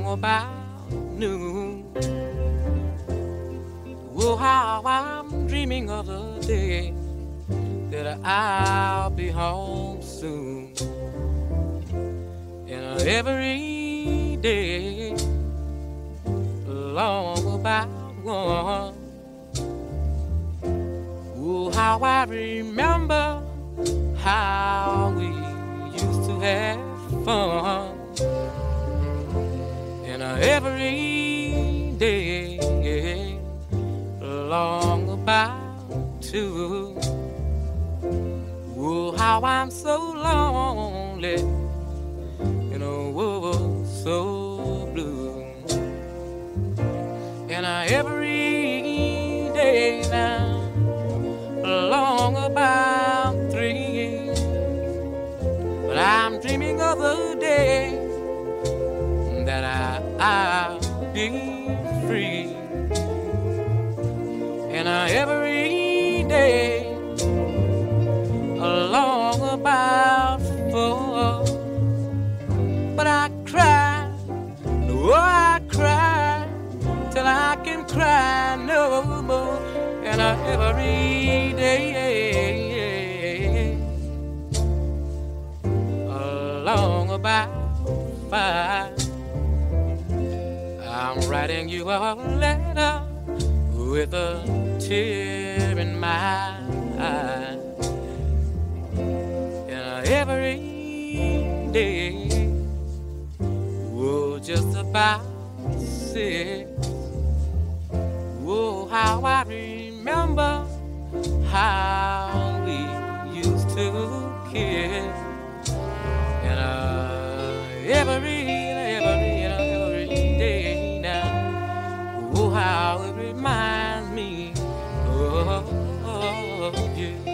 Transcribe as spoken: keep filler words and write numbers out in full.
along about noon. Oh, how I'm dreaming of the day that I'll be home soon. And every day long about one. Oh, how I remember how we used to have fun. And every day long about two. Oh, how I'm so lonely, you know, oh, so blue. And uh, every day now, long about three, but I'm dreaming of the day that I, I'll be free. And uh, every day, long about four, but I cry, oh I cry, till I can cry no more. And uh, every day, long about five, I'm writing you a letter with a tear in my eye. And every day, oh, just about six. Oh, how I remember how we used to kiss. And uh, every, every, every day now, oh, how it reminds me of you.